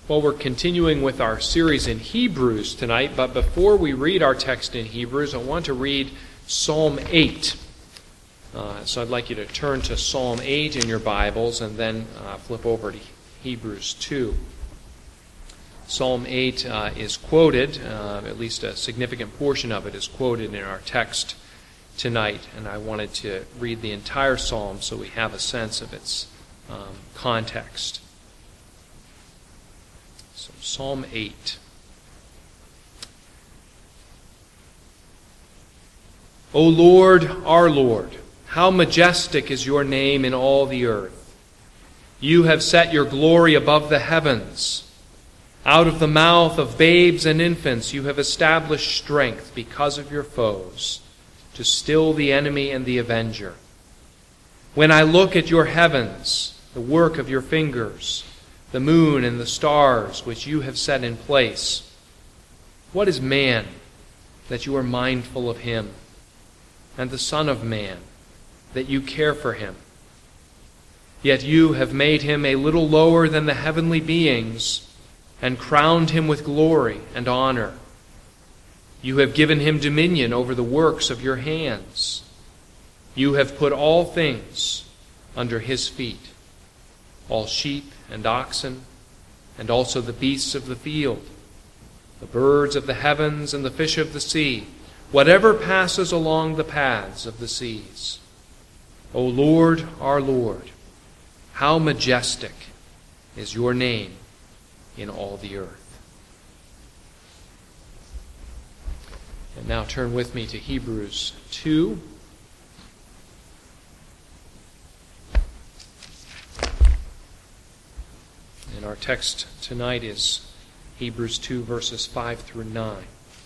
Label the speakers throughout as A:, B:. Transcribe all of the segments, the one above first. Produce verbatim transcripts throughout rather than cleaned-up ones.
A: Well, we're continuing with our series in Hebrews tonight, but before we read our text in Hebrews, I want to read Psalm eight. Uh, so I'd like you to turn to Psalm eight in your Bibles and then uh, flip over to Hebrews two. Psalm eight uh, is quoted, uh, at least a significant portion of it is quoted in our text tonight, and I wanted to read the entire psalm so we have a sense of its um, context. So Psalm eight. O Lord, our Lord, how majestic is your name in all the earth. You have set your glory above the heavens. Out of the mouth of babes and infants you have established strength because of your foes, to still the enemy and the avenger. When I look at your heavens, the work of your fingers, the moon and the stars which you have set in place, what is man that you are mindful of him, and the Son of Man that you care for him? Yet you have made him a little lower than the heavenly beings, and crowned him with glory and honor. You have given him dominion over the works of your hands. You have put all things under his feet, all sheep and oxen, and also the beasts of the field, the birds of the heavens and the fish of the sea, whatever passes along the paths of the seas. O Lord, our Lord, how majestic is your name in all the earth. And now turn with me to Hebrews two. And our text tonight is Hebrews two, verses five through nine.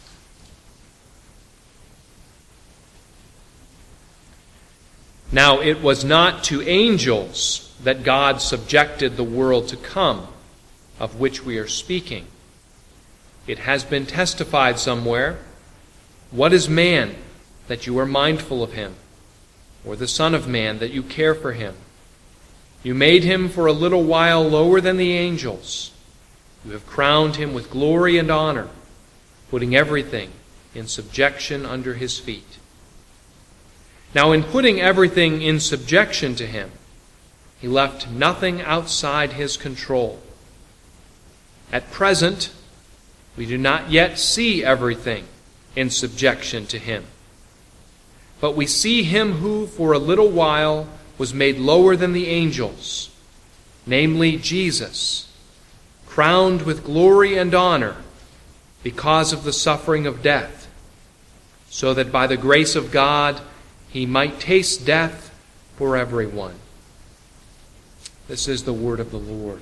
A: Now it was not to angels that God subjected the world to come, of which we are speaking. It has been testified somewhere, what is man that you are mindful of him, or the Son of Man that you care for him? You made him for a little while lower than the angels. You have crowned him with glory and honor, putting everything in subjection under his feet. Now in putting everything in subjection to him, he left nothing outside his control. At present, we do not yet see everything in subjection to him. But we see him who for a little while was made lower than the angels, namely Jesus, crowned with glory and honor because of the suffering of death, so that by the grace of God he might taste death for everyone. This is the word of the Lord.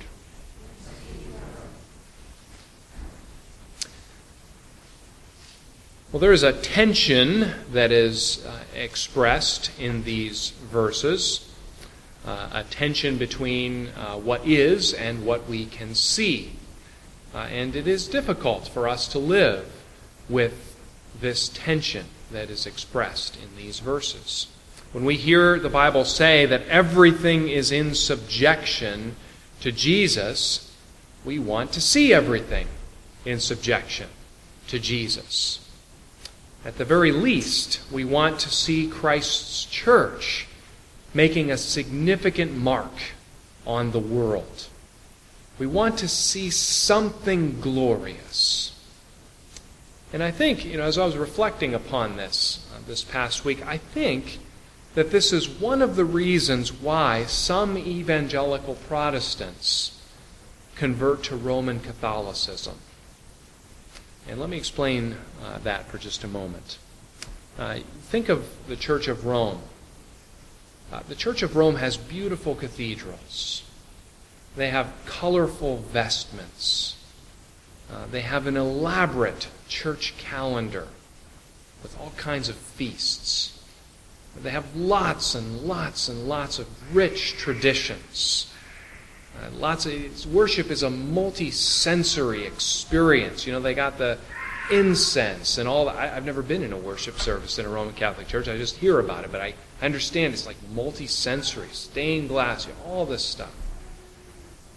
A: Well, there is a tension that is uh, expressed in these verses, uh, a tension between uh, what is and what we can see. Uh, and it is difficult for us to live with this tension that is expressed in these verses. When we hear the Bible say that everything is in subjection to Jesus, we want to see everything in subjection to Jesus. At the very least, we want to see Christ's church making a significant mark on the world. We want to see something glorious. And I think, you know, as I was reflecting upon this uh, this past week, I think that this is one of the reasons why some evangelical Protestants convert to Roman Catholicism. And let me explain uh, that for just a moment. Uh, think of the Church of Rome. Uh, the Church of Rome has beautiful cathedrals. They have colorful vestments. Uh, they have an elaborate church calendar with all kinds of feasts. They have lots and lots and lots of rich traditions. Uh, lots of worship is a multi-sensory experience. You know, they got the incense and all that. I, I've never been in a worship service in a Roman Catholic church. I just hear about it, but I understand it's like multi-sensory, stained glass, you know, all this stuff.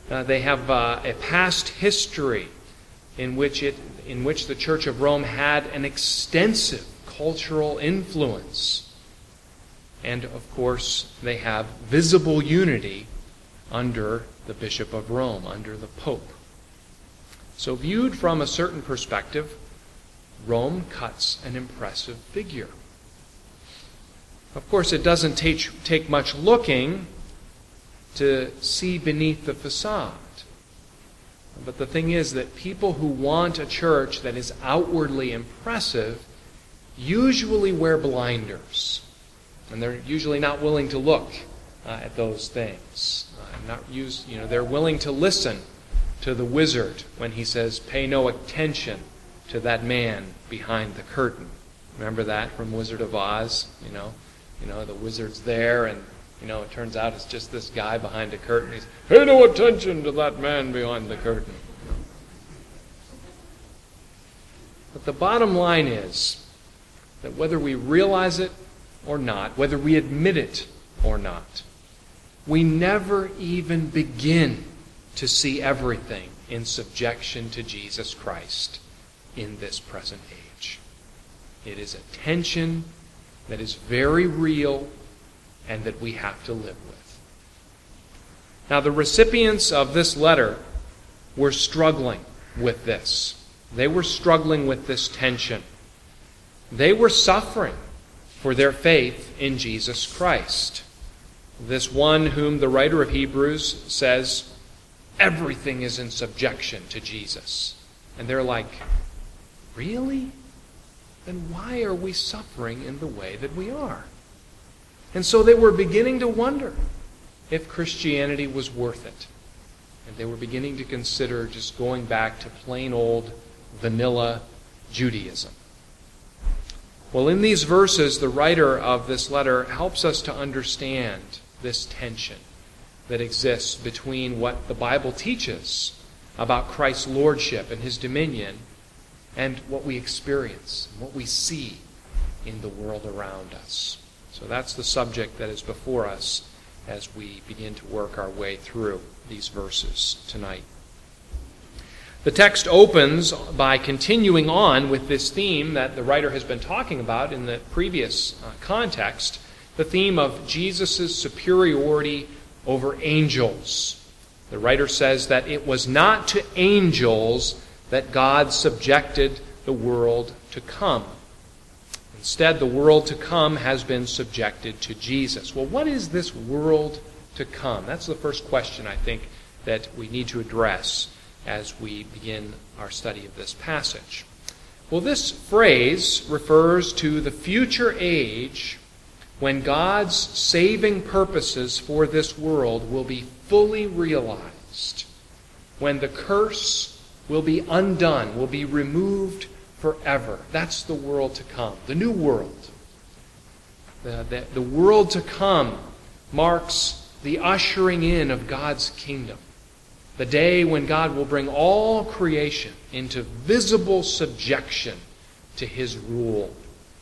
A: Uh, they have uh, a past history in which it, in which the Church of Rome had an extensive cultural influence. And, of course, they have visible unity under the Bishop of Rome, under the Pope. So viewed from a certain perspective, Rome cuts an impressive figure. Of course, it doesn't take, take much looking to see beneath the facade. But the thing is that people who want a church that is outwardly impressive usually wear blinders. And they're usually not willing to look uh, at those things. Uh, not use, you know, they're willing to listen to the wizard when he says, "Pay no attention to that man behind the curtain." Remember that from Wizard of Oz? You know, you know, the wizard's there, and you know, it turns out it's just this guy behind a curtain. He's, "Pay no attention to that man behind the curtain." But the bottom line is that whether we realize it or not, whether we admit it or not, we never even begin to see everything in subjection to Jesus Christ in this present age. It is a tension that is very real and that we have to live with. Now, the recipients of this letter were struggling with this. They were struggling with this tension. They were suffering for their faith in Jesus Christ. This one whom the writer of Hebrews says, everything is in subjection to Jesus. And they're like, really? Then why are we suffering in the way that we are? And so they were beginning to wonder if Christianity was worth it. And they were beginning to consider just going back to plain old vanilla Judaism. Well, in these verses, the writer of this letter helps us to understand this tension that exists between what the Bible teaches about Christ's lordship and his dominion and what we experience, and what we see in the world around us. So that's the subject that is before us as we begin to work our way through these verses tonight. The text opens by continuing on with this theme that the writer has been talking about in the previous uh, context, the theme of Jesus' superiority over angels. The writer says that it was not to angels that God subjected the world to come. Instead, the world to come has been subjected to Jesus. Well, what is this world to come? That's the first question, I think, that we need to address as we begin our study of this passage. Well, this phrase refers to the future age when God's saving purposes for this world will be fully realized, when the curse will be undone, will be removed forever. That's the world to come, the new world. The, the, the world to come marks the ushering in of God's kingdom, the day when God will bring all creation into visible subjection to his rule.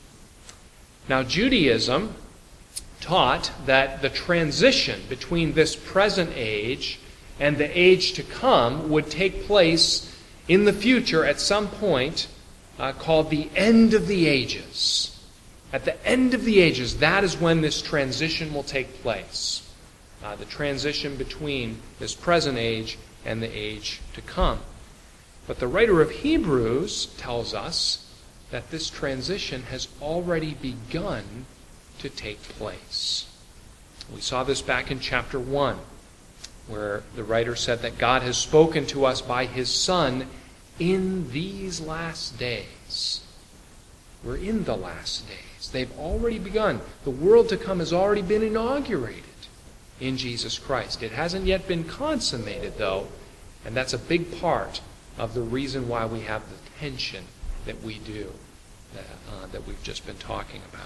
A: Now, Judaism taught that the transition between this present age and the age to come would take place in the future at some point uh, called the end of the ages. At the end of the ages, that is when this transition will take place. Uh, the transition between this present age and the age to come. But the writer of Hebrews tells us that this transition has already begun to take place. We saw this back in chapter one, where the writer said that God has spoken to us by his Son in these last days. We're in the last days. They've already begun. The world to come has already been inaugurated in Jesus Christ. It hasn't yet been consummated, though, and that's a big part of the reason why we have the tension that we do, that, uh, that we've just been talking about.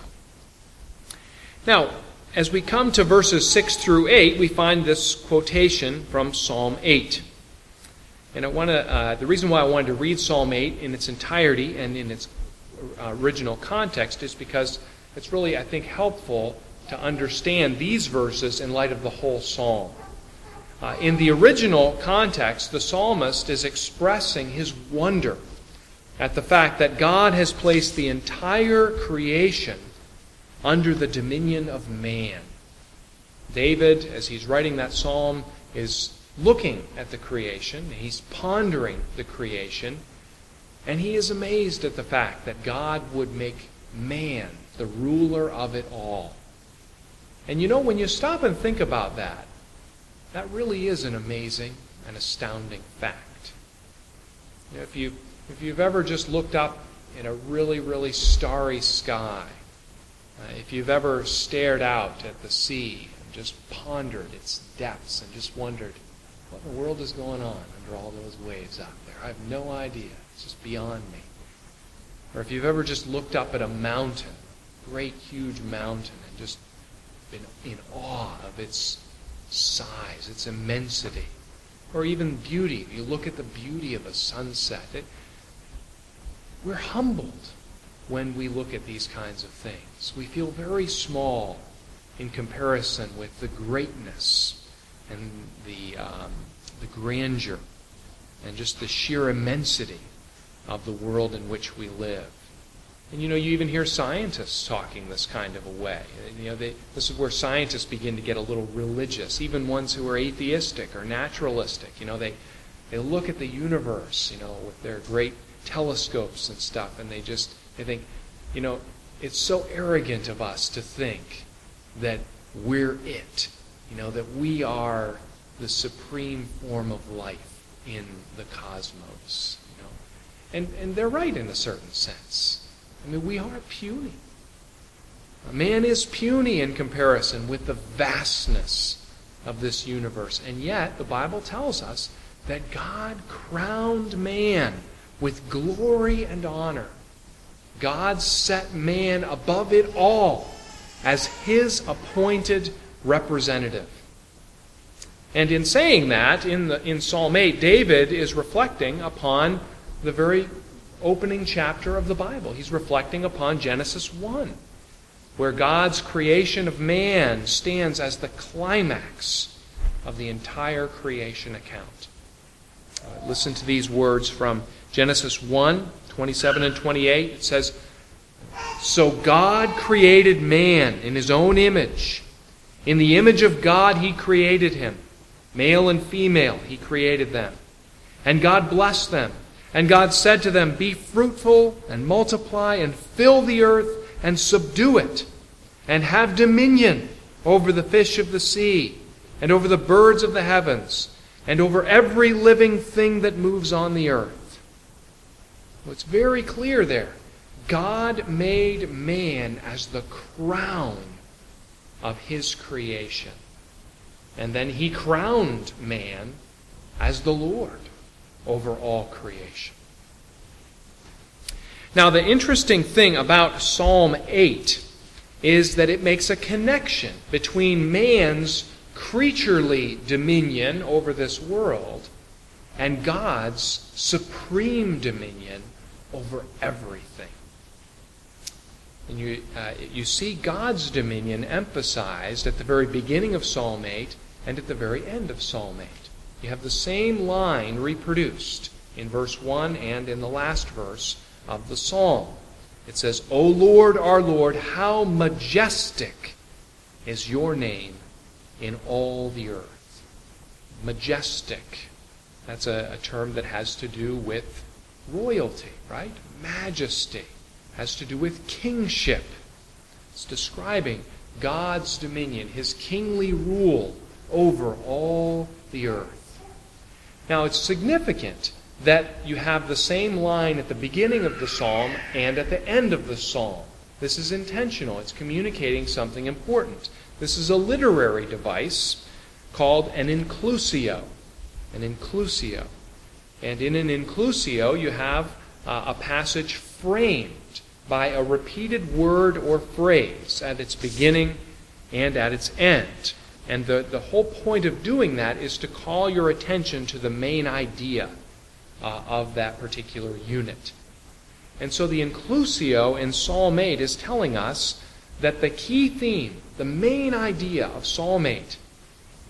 A: Now, as we come to verses six through eight, we find this quotation from Psalm eight. And I want to, uh, the reason why I wanted to read Psalm eight in its entirety and in its original context is because it's really, I think, helpful to understand these verses in light of the whole psalm. Uh, in the original context, the psalmist is expressing his wonder at the fact that God has placed the entire creation under the dominion of man. David, as he's writing that psalm, is looking at the creation, he's pondering the creation, and he is amazed at the fact that God would make man the ruler of it all. And you know, when you stop and think about that, that really is an amazing and astounding fact. You know, if you if you've ever just looked up in a really, really starry sky, uh, if you've ever stared out at the sea and just pondered its depths and just wondered, what in the world is going on under all those waves out there? I have no idea. It's just beyond me. Or if you've ever just looked up at a mountain, a great, huge mountain, and just been in awe of its size, its immensity, or even beauty. You look at the beauty of a sunset. It, we're humbled when we look at these kinds of things. We feel very small in comparison with the greatness and the um, the grandeur and just the sheer immensity of the world in which we live. And you know, you even hear scientists talking this kind of a way. You know, they, this is where scientists begin to get a little religious, even ones who are atheistic or naturalistic. You know, they they look at the universe, you know, with their great telescopes and stuff, and they just they think, you know, it's so arrogant of us to think that we're it. You know, that we are the supreme form of life in the cosmos. You know, and and they're right in a certain sense. I mean, we are puny. Man is puny in comparison with the vastness of this universe. And yet, the Bible tells us that God crowned man with glory and honor. God set man above it all as his appointed representative. And in saying that, in the in Psalm eight, David is reflecting upon the very opening chapter of the Bible. He's reflecting upon Genesis one, where God's creation of man stands as the climax of the entire creation account. Uh, listen to these words from Genesis one, twenty-seven and twenty-eight. It says, "So God created man in his own image. In the image of God he created him. Male and female he created them. And God blessed them. And God said to them, 'Be fruitful and multiply and fill the earth and subdue it, and have dominion over the fish of the sea, and over the birds of the heavens, and over every living thing that moves on the earth.'" Well, it's very clear there. God made man as the crown of his creation. And then he crowned man as the Lord over all creation. Now, the interesting thing about Psalm eight is that it makes a connection between man's creaturely dominion over this world and God's supreme dominion over everything. And you, uh, you see God's dominion emphasized at the very beginning of Psalm eight and at the very end of Psalm eight. You have the same line reproduced in verse one and in the last verse of the psalm. It says, "O Lord, our Lord, how majestic is your name in all the earth." Majestic. That's a, a term that has to do with royalty, right? Majesty has to do with kingship. It's describing God's dominion, his kingly rule over all the earth. Now, it's significant that you have the same line at the beginning of the psalm and at the end of the psalm. This is intentional. It's communicating something important. This is a literary device called an inclusio. An inclusio. And in an inclusio, you have uh, a passage framed by a repeated word or phrase at its beginning and at its end. And the, the whole point of doing that is to call your attention to the main idea uh, of that particular unit. And so the inclusio in Psalm eight is telling us that the key theme, the main idea of Psalm eight,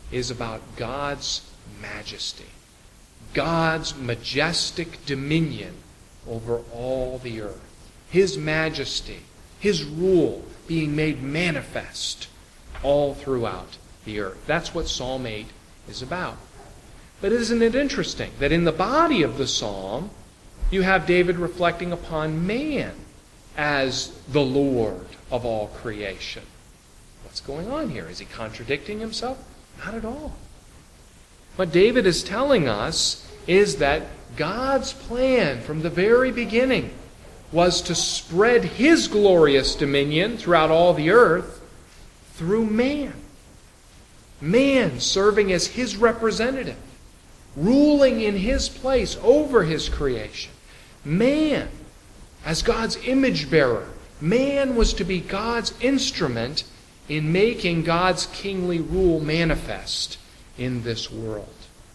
A: is about God's majesty, God's majestic dominion over all the earth. His majesty, His rule being made manifest all throughout the earth. That's what Psalm eight is about. But isn't it interesting that in the body of the psalm, you have David reflecting upon man as the Lord of all creation? What's going on here? Is he contradicting himself? Not at all. What David is telling us is that God's plan from the very beginning was to spread His glorious dominion throughout all the earth through man. Man serving as His representative, ruling in His place over His creation. Man as God's image bearer. Man was to be God's instrument in making God's kingly rule manifest in this world.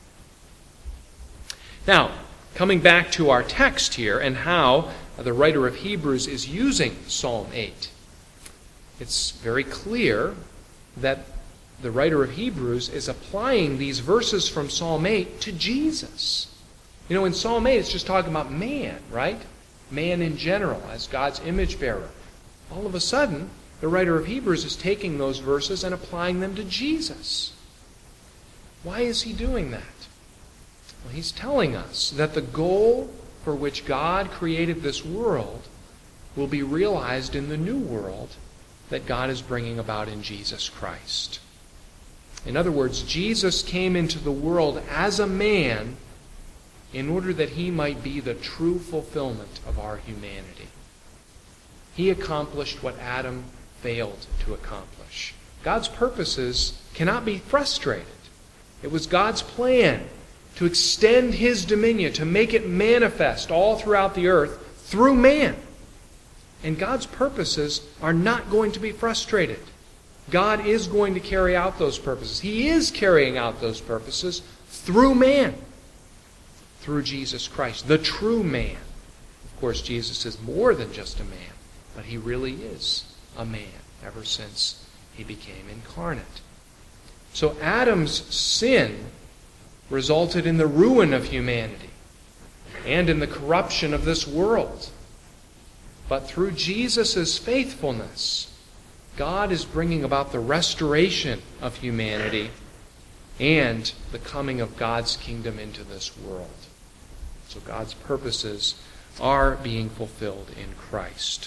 A: Now, coming back to our text here and how the writer of Hebrews is using Psalm eight, it's very clear that the writer of Hebrews is applying these verses from Psalm eight to Jesus. You know, in Psalm eight, it's just talking about man, right? Man in general, as God's image bearer. All of a sudden, the writer of Hebrews is taking those verses and applying them to Jesus. Why is he doing that? Well, he's telling us that the goal for which God created this world will be realized in the new world that God is bringing about in Jesus Christ. In other words, Jesus came into the world as a man in order that He might be the true fulfillment of our humanity. He accomplished what Adam failed to accomplish. God's purposes cannot be frustrated. It was God's plan to extend His dominion, to make it manifest all throughout the earth through man. And God's purposes are not going to be frustrated. God is going to carry out those purposes. He is carrying out those purposes through man, through Jesus Christ, the true man. Of course, Jesus is more than just a man, but He really is a man ever since He became incarnate. So Adam's sin resulted in the ruin of humanity and in the corruption of this world. But through Jesus' faithfulness, God is bringing about the restoration of humanity and the coming of God's kingdom into this world. So God's purposes are being fulfilled in Christ.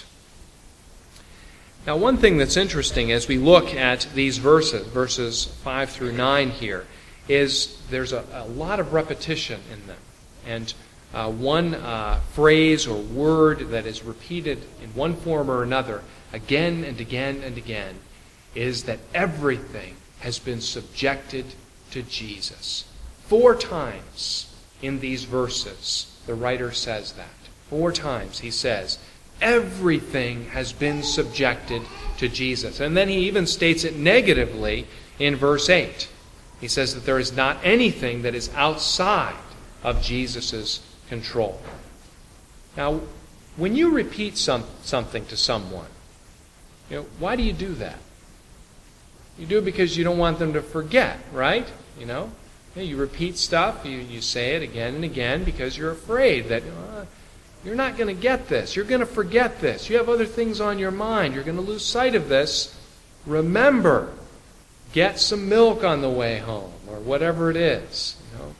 A: Now, one thing that's interesting as we look at these verses, verses five through nine here, is there's a, a lot of repetition in them. And uh, one uh, phrase or word that is repeated in one form or another again and again and again is that everything has been subjected to Jesus. Four times in these verses the writer says that. Four times he says, everything has been subjected to Jesus. And then he even states it negatively in verse eight. He says that there is not anything that is outside of Jesus' control. Now, when you repeat some, something to someone, you know, why do you do that? You do it because you don't want them to forget, right? You know, you repeat stuff, you, you say it again and again because you're afraid that uh, you're not going to get this. You're going to forget this. You have other things on your mind. You're going to lose sight of this. Remember, get some milk on the way home, or whatever it is. You know?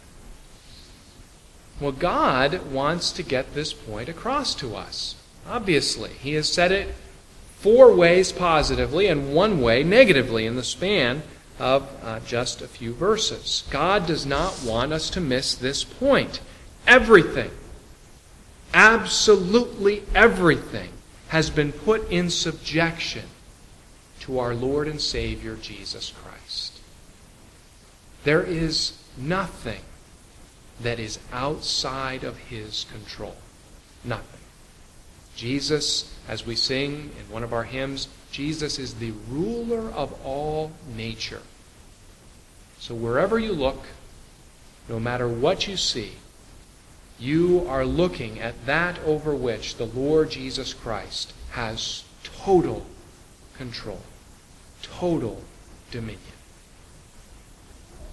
A: Well, God wants to get this point across to us. Obviously, He has said it four ways positively and one way negatively in the span of uh, just a few verses. God does not want us to miss this point. Everything, absolutely everything, has been put in subjection to our Lord and Savior, Jesus Christ. There is nothing that is outside of His control. Nothing. Jesus, as we sing in one of our hymns, Jesus is the ruler of all nature. So wherever you look, no matter what you see, you are looking at that over which the Lord Jesus Christ has total control, total dominion.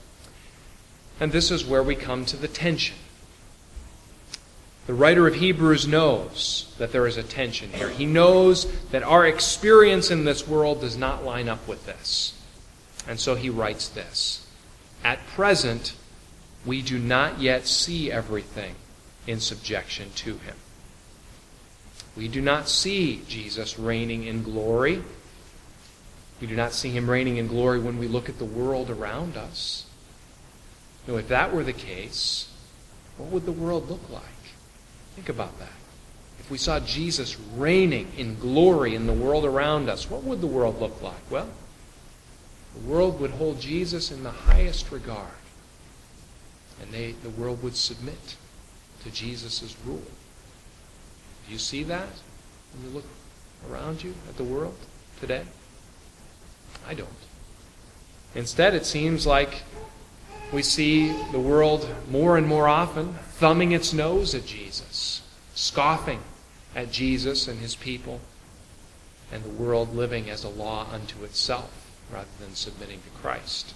A: And this is where we come to the tension. The writer of Hebrews knows that there is a tension here. He knows that our experience in this world does not line up with this. And so he writes this: at present, we do not yet see everything in subjection to him. We do not see Jesus reigning in glory. We do not see him reigning in glory when we look at the world around us. No, if that were the case, what would the world look like? Think about that. If we saw Jesus reigning in glory in the world around us, what would the world look like? Well, the world would hold Jesus in the highest regard. And they, the world would submit to Jesus' rule. Do you see that when you look around you at the world today? I don't. Instead, it seems like we see the world more and more often thumbing its nose at Jesus, scoffing at Jesus and his people, and the world living as a law unto itself rather than submitting to Christ.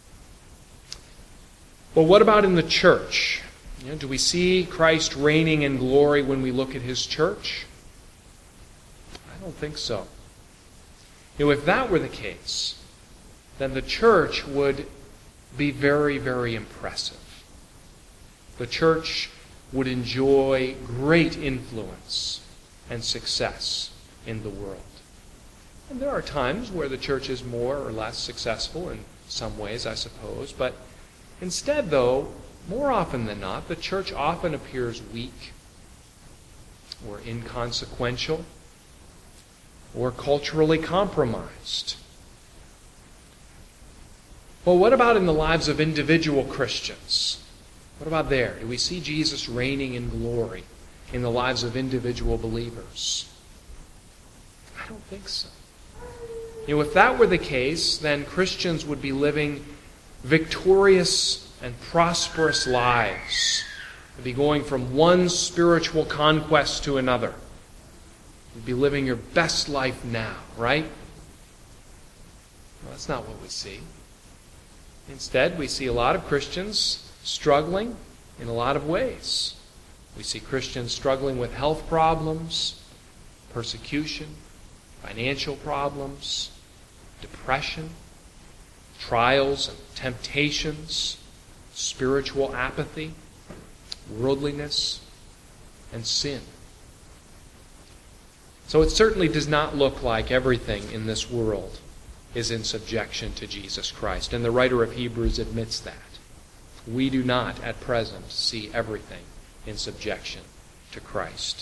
A: Well, what about in the church? You know, do we see Christ reigning in glory when we look at his church? I don't think so. You know, if that were the case, then the church would be very, very impressive. The church would enjoy great influence and success in the world. And there are times where the church is more or less successful in some ways, I suppose. But instead, though, more often than not, the church often appears weak or inconsequential or culturally compromised. Well, what about in the lives of individual Christians? What about there? Do we see Jesus reigning in glory in the lives of individual believers? I don't think so. You know, if that were the case, then Christians would be living victorious and prosperous lives. They'd be going from one spiritual conquest to another. You'd be living your best life now, right? Well, that's not what we see. Instead, we see a lot of Christians struggling in a lot of ways. We see Christians struggling with health problems, persecution, financial problems, depression, trials and temptations, spiritual apathy, worldliness, and sin. So it certainly does not look like everything in this world is in subjection to Jesus Christ. And the writer of Hebrews admits that. We do not, at present, see everything in subjection to Christ.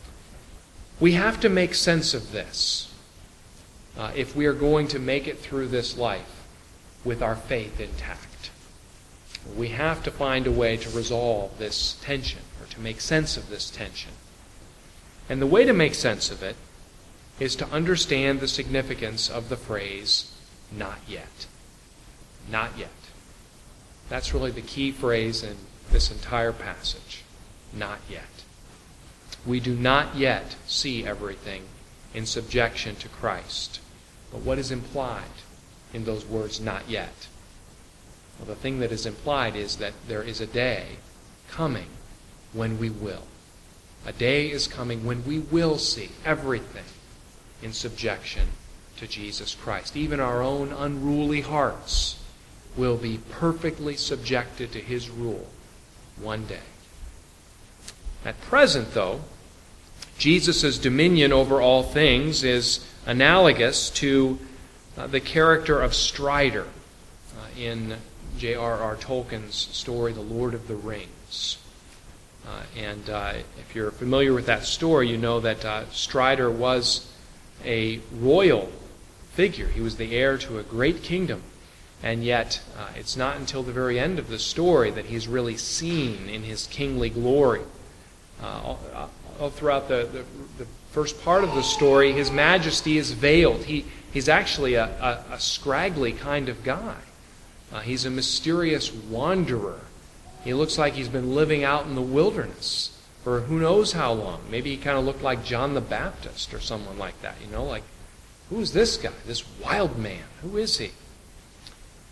A: We have to make sense of this uh, if we are going to make it through this life with our faith intact. We have to find a way to resolve this tension, or to make sense of this tension. And the way to make sense of it is to understand the significance of the phrase, not yet. Not yet. That's really the key phrase in this entire passage. Not yet. We do not yet see everything in subjection to Christ. But what is implied in those words, not yet? Well, the thing that is implied is that there is a day coming when we will. A day is coming when we will see everything in subjection to Jesus Christ. Even our own unruly hearts will be perfectly subjected to his rule one day. At present, though, Jesus' dominion over all things is analogous to uh, the character of Strider uh, in J R R Tolkien's story, The Lord of the Rings. Uh, and uh, if you're familiar with that story, you know that uh, Strider was a royal figure. He was the heir to a great kingdom. And yet, uh, it's not until the very end of the story that he's really seen in his kingly glory. Uh, all, all throughout the, the, the first part of the story, his majesty is veiled. He, he's actually a, a, a scraggly kind of guy. Uh, he's a mysterious wanderer. He looks like he's been living out in the wilderness for who knows how long. Maybe he kind of looked like John the Baptist or someone like that. You know, like, who's this guy, this wild man? Who is he?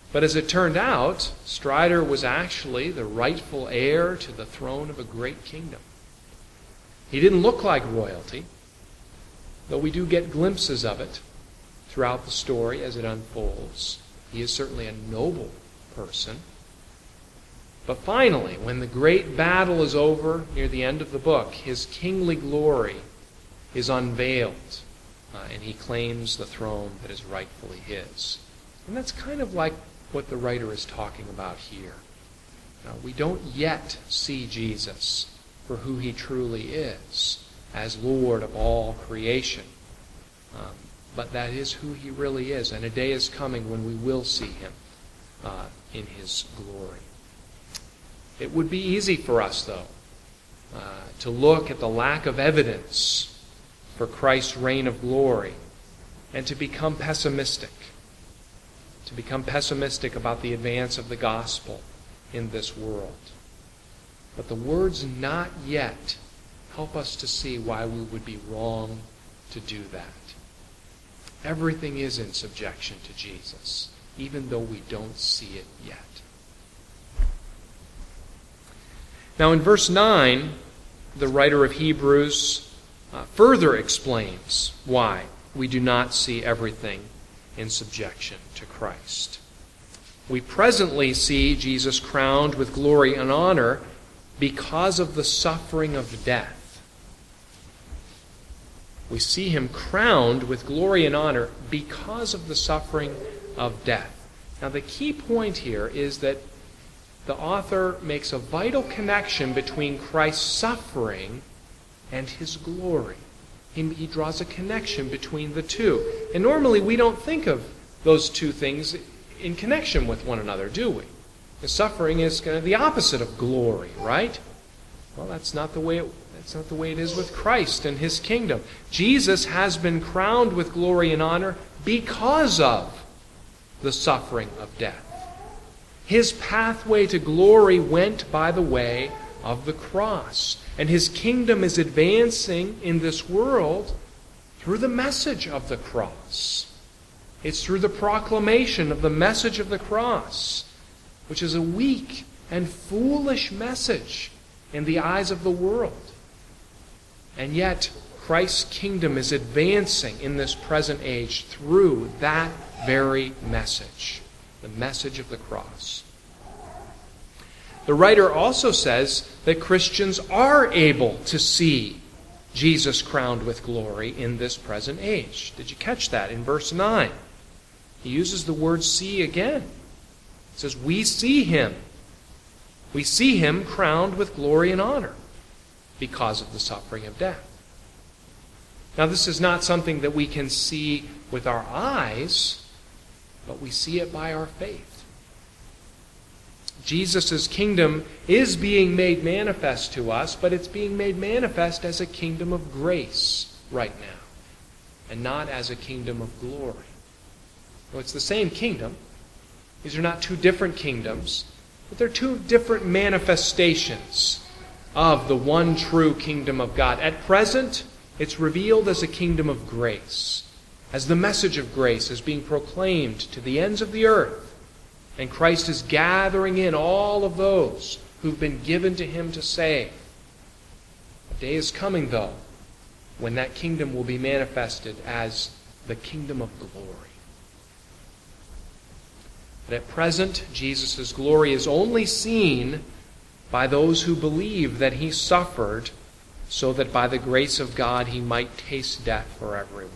A: But as it turned out, Strider was actually the rightful heir to the throne of a great kingdom. He didn't look like royalty, though we do get glimpses of it throughout the story as it unfolds. He is certainly a noble person. But finally, when the great battle is over near the end of the book, his kingly glory is unveiled, uh, and he claims the throne that is rightfully his. And that's kind of like what the writer is talking about here. Now, we don't yet see Jesus for who he truly is, as Lord of all creation. Um, but that is who he really is, and a day is coming when we will see him uh, in his glory. It would be easy for us, though, uh, to look at the lack of evidence for Christ's reign of glory and to become pessimistic, to become pessimistic about the advance of the gospel in this world. But the words "not yet" help us to see why we would be wrong to do that. Everything is in subjection to Jesus, even though we don't see it yet. Now in verse nine, the writer of Hebrews uh, further explains why we do not see everything in subjection to Christ. We presently see Jesus crowned with glory and honor because of the suffering of death. We see him crowned with glory and honor because of the suffering of death. Now the key point here is that the author makes a vital connection between Christ's suffering and his glory. He, he draws a connection between the two. And normally we don't think of those two things in connection with one another, do we? The suffering is kind of the opposite of glory, right? Well, that's not the way it, that's not the way it is with Christ and his kingdom. Jesus has been crowned with glory and honor because of the suffering of death. His pathway to glory went by the way of the cross. And his kingdom is advancing in this world through the message of the cross. It's through the proclamation of the message of the cross, which is a weak and foolish message in the eyes of the world. And yet, Christ's kingdom is advancing in this present age through that very message, the message of the cross. The writer also says that Christians are able to see Jesus crowned with glory in this present age. Did you catch that in verse nine? He uses the word "see" again. He says, we see him. We see him crowned with glory and honor because of the suffering of death. Now, this is not something that we can see with our eyes, but we see it by our faith. Jesus' kingdom is being made manifest to us, but it's being made manifest as a kingdom of grace right now, and not as a kingdom of glory. Well, it's the same kingdom. These are not two different kingdoms, but they're two different manifestations of the one true kingdom of God. At present, it's revealed as a kingdom of grace, as the message of grace is being proclaimed to the ends of the earth. And Christ is gathering in all of those who've been given to him to save. A day is coming, though, when that kingdom will be manifested as the kingdom of glory. But at present, Jesus' glory is only seen by those who believe that he suffered so that by the grace of God he might taste death for everyone.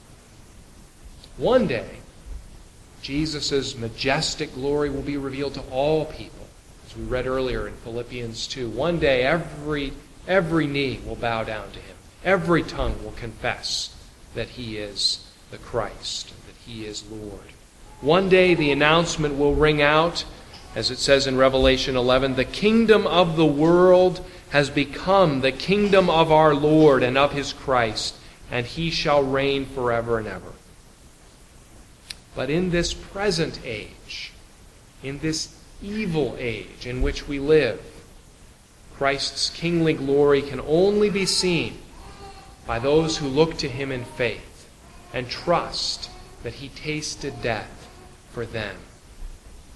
A: One day, Jesus' majestic glory will be revealed to all people. As we read earlier in Philippians two, one day every, every knee will bow down to him. Every tongue will confess that he is the Christ, that he is Lord. One day the announcement will ring out, as it says in Revelation eleven, the kingdom of the world has become the kingdom of our Lord and of his Christ, and he shall reign forever and ever. But in this present age, in this evil age in which we live, Christ's kingly glory can only be seen by those who look to him in faith and trust that he tasted death for them.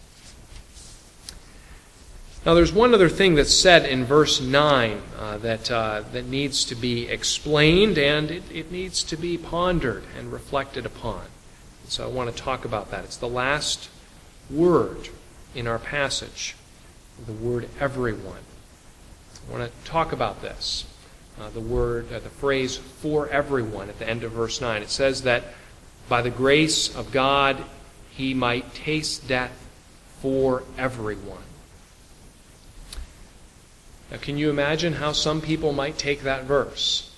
A: Now there's one other thing that's said in verse nine uh, that, uh, that needs to be explained, and it, it needs to be pondered and reflected upon. So I want to talk about that. It's the last word in our passage, the word everyone. I want to talk about this. Uh, the word, uh, the phrase for everyone at the end of verse nine. It says that by the grace of God he might taste death for everyone. Now, can you imagine how some people might take that verse?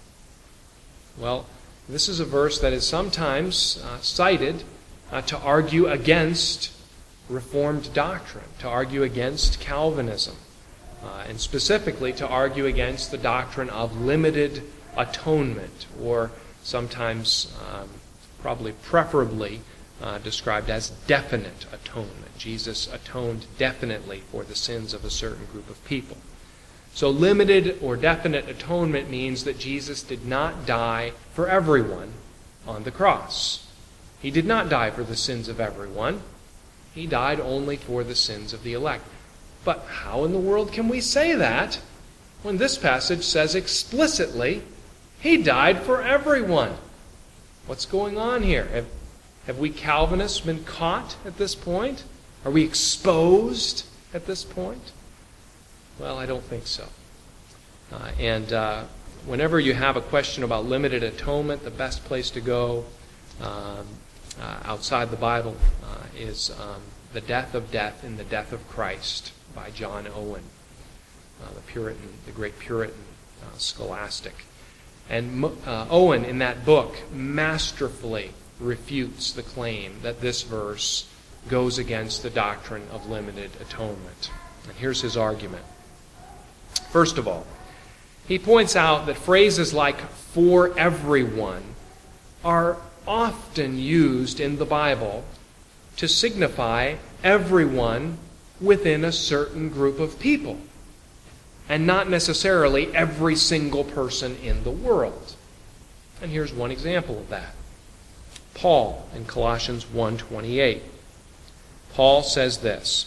A: Well, this is a verse that is sometimes uh, cited uh, to argue against Reformed doctrine, to argue against Calvinism, uh, and specifically to argue against the doctrine of limited atonement, or sometimes, um, probably preferably, uh, described as definite atonement. Jesus atoned definitely for the sins of a certain group of people. So limited or definite atonement means that Jesus did not die for everyone on the cross. He did not die for the sins of everyone. He died only for the sins of the elect. But how in the world can we say that when this passage says explicitly, he died for everyone? What's going on here? Have, have we Calvinists been caught at this point? Are we exposed at this point? Well, I don't think so. Uh, and uh, whenever you have a question about limited atonement, the best place to go um, uh, outside the Bible uh, is um, The Death of Death in the Death of Christ by John Owen, uh, the Puritan, the great Puritan uh, scholastic. And uh, Owen, in that book, masterfully refutes the claim that this verse goes against the doctrine of limited atonement. And here's his argument. First of all, he points out that phrases like for everyone are often used in the Bible to signify everyone within a certain group of people, and not necessarily every single person in the world. And here's one example of that. Paul in Colossians one twenty-eight. Paul says this,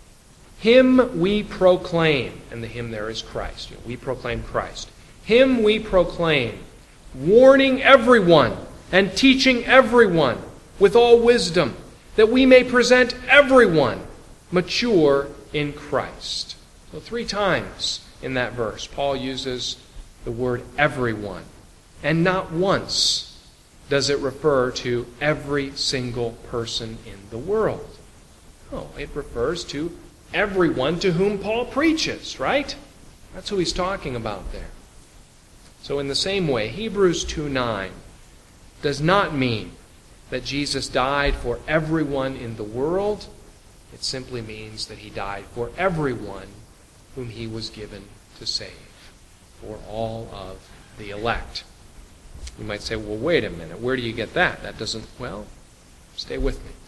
A: "Him we proclaim," and the him there is Christ. You know, we proclaim Christ. "Him we proclaim, warning everyone and teaching everyone with all wisdom, that we may present everyone mature in Christ." So three times in that verse, Paul uses the word everyone. And not once does it refer to every single person in the world. No, it refers to everyone to whom Paul preaches, right? That's who he's talking about there. So in the same way, Hebrews two nine does not mean that Jesus died for everyone in the world. It simply means that he died for everyone whom he was given to save, for all of the elect. You might say, well, wait a minute, where do you get that? That doesn't, well, stay with me.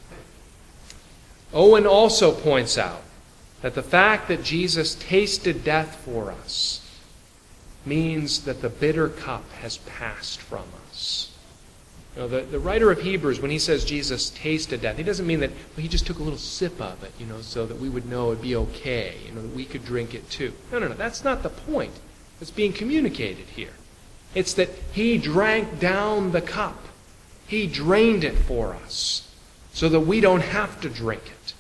A: Owen also points out that the fact that Jesus tasted death for us means that the bitter cup has passed from us. You know, the, the writer of Hebrews, when he says Jesus tasted death, he doesn't mean that well, he just took a little sip of it, you know, so that we would know it'd be okay, you know, that we could drink it too. No, no, no, that's not the point that's being communicated here. It's that he drank down the cup. He drained it for us so that we don't have to drink it.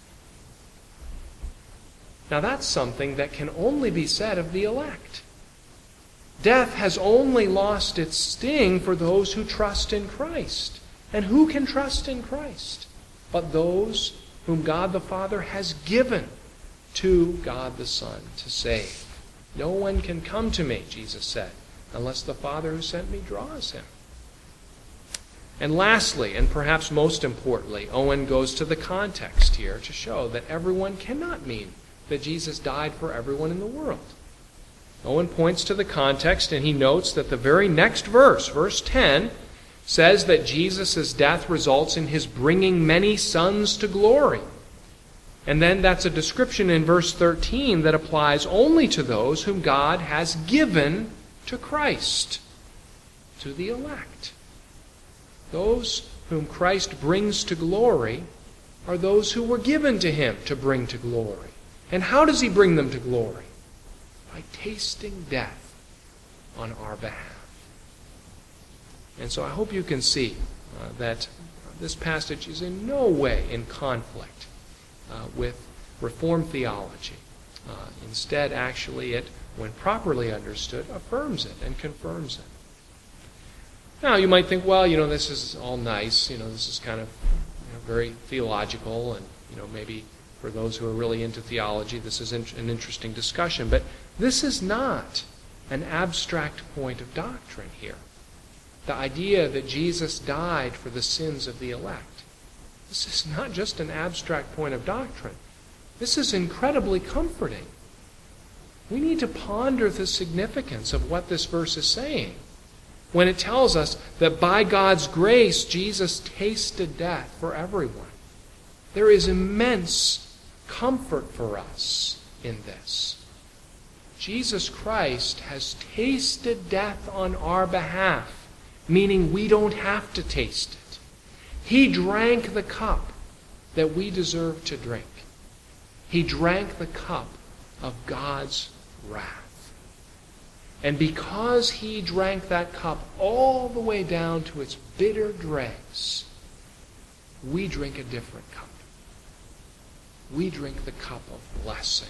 A: Now that's something that can only be said of the elect. Death has only lost its sting for those who trust in Christ. And who can trust in Christ but those whom God the Father has given to God the Son to save? No one can come to me, Jesus said, unless the Father who sent me draws him. And lastly, and perhaps most importantly, Owen goes to the context here to show that everyone cannot mean that Jesus died for everyone in the world. Owen points to the context, and he notes that the very next verse, verse ten, says that Jesus' death results in his bringing many sons to glory. And then that's a description in verse thirteen that applies only to those whom God has given to Christ, to the elect. Those whom Christ brings to glory are those who were given to him to bring to glory. And how does he bring them to glory? By tasting death on our behalf. And so I hope you can see uh, that this passage is in no way in conflict uh, with Reformed theology. Uh, instead, actually, it, when properly understood, affirms it and confirms it. Now, you might think, well, you know, this is all nice. You know, this is kind of you know, very theological, and, you know, maybe for those who are really into theology, this is an interesting discussion. But this is not an abstract point of doctrine here. The idea that Jesus died for the sins of the elect. This is not just an abstract point of doctrine. This is incredibly comforting. We need to ponder the significance of what this verse is saying when it tells us that by God's grace, Jesus tasted death for everyone. There is immense comfort for us in this. Jesus Christ has tasted death on our behalf, meaning we don't have to taste it. He drank the cup that we deserve to drink. He drank the cup of God's wrath. And because he drank that cup all the way down to its bitter dregs, we drink a different cup. We drink the cup of blessing.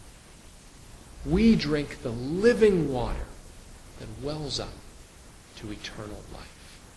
A: We drink the living water that wells up to eternal life.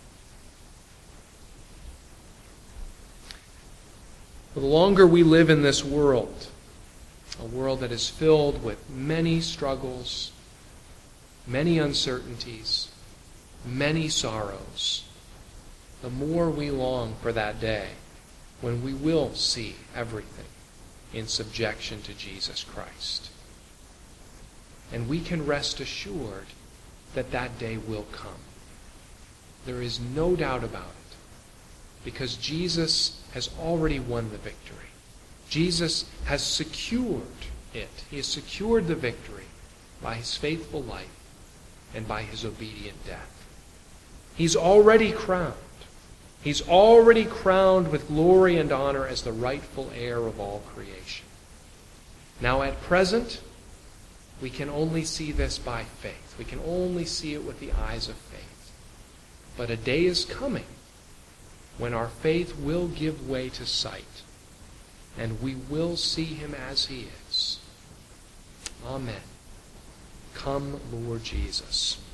A: The longer we live in this world, a world that is filled with many struggles, many uncertainties, many sorrows, the more we long for that day when we will see everything in subjection to Jesus Christ. And we can rest assured that that day will come. There is no doubt about it, because Jesus has already won the victory. Jesus has secured it. He has secured the victory by his faithful life and by his obedient death. He's already crowned. He's already crowned with glory and honor as the rightful heir of all creation. Now at present, we can only see this by faith. We can only see it with the eyes of faith. But a day is coming when our faith will give way to sight, and we will see him as he is. Amen. Come, Lord Jesus.